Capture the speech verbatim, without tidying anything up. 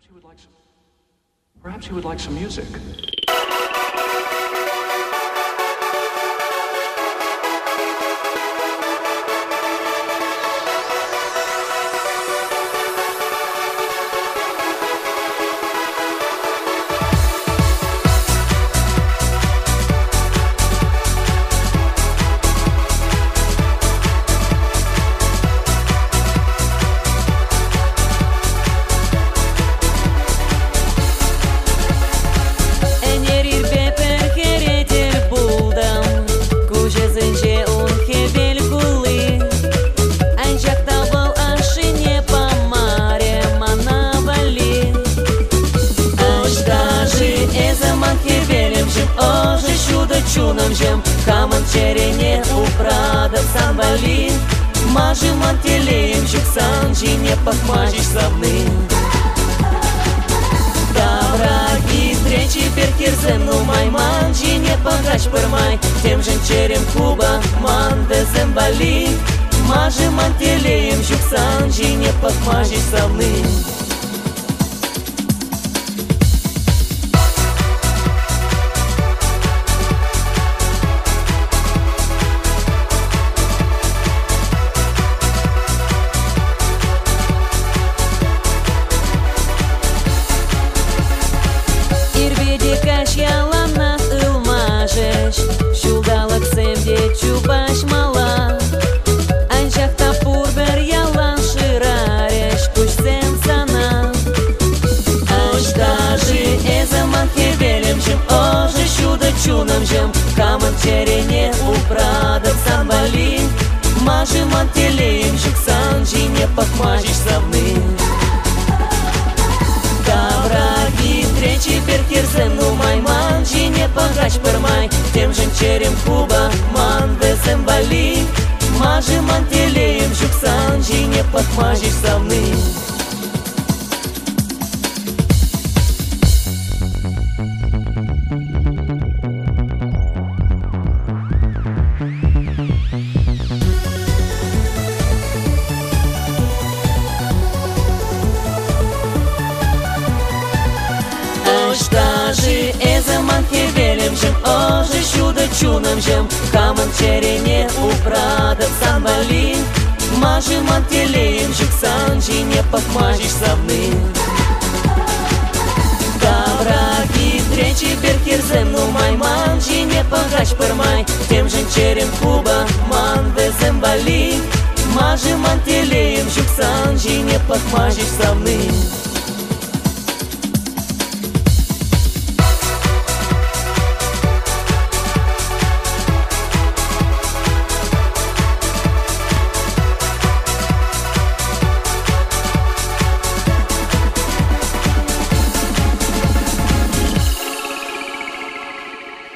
Perhaps you would like some, perhaps you would like some music. Чунам жем, каман черене у прадов самбали, мажем антелеем чуксан, не похмажешь савны. Добраги встречи перкирзем, ну майман, не погач пермай, тем же черем куба, манде зембали, мажем антелеем чуксан, не похмажешь савны. Ялана ылмажеш, шулдалак семде чубаш мала. Анчахта пурбер ялан ширареш, кушсен сана. Аждажи эзаман хевелем жем, оже чудо чунам жем, каман черене у прадов самбали, мажем антелеем жуксан, не похмажешь савны. Добраги встречи перкирзем, ну майман, не погач пермай, тем же черем куба, манде зембали, мажем антелеем жуксан, не похмажешь савны. Аждажи эзаман хевелем жем, оже чудо чунам жем, каман черене у прадов самбали, мажем антелеем жуксан, не похмажешь савны. Добраги встречи перкирзем, ну майман, не погач пермай, тем же черем куба, манде зембали, мажем антелеем жуксан, не похмажешь савны.